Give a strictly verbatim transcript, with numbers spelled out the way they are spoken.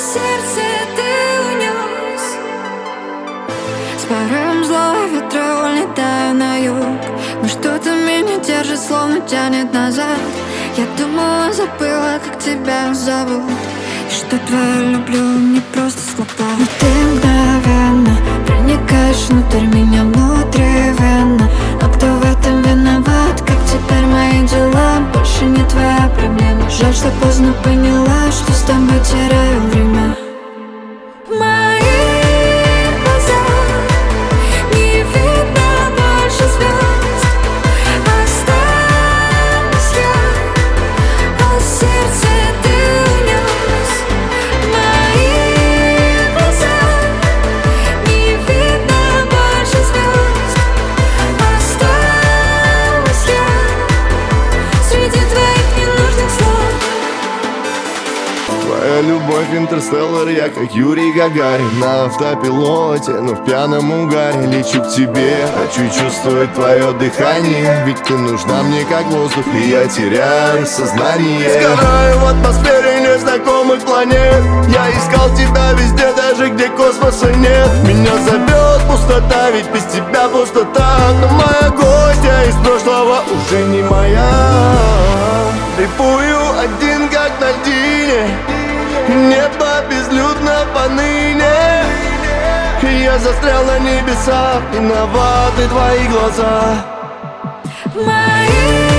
сердце ты унес. С порывом злого ветра улетаю на юг, но что-то меня держит, словно тянет назад. Я думала, забыла, как тебя зовут, и что твое люблю не просто слова. Но ты мгновенно проникаешь внутрь меня, внутривенно. А кто в этом виноват? Как теперь мои дела? Больше не твоя проблема. Жаль, что поздно поняла, что с тобой теряю время. Твоя любовь интерстеллар, я как Юрий Гагарин на автопилоте, но в пьяном угаре лечу к тебе. Хочу чувствовать твое дыхание, ведь ты нужна мне как воздух, и я теряю сознание. Сгораю в атмосфере незнакомых планет. Я искал тебя везде, даже где космоса нет. Меня зовет пустота, ведь без тебя пустота. Но моя гостья из прошлого уже не моя. Дрейфую один, как на льдине, небо безлюдно поныне. Я застрял на небесах, виноваты твои глаза. Мои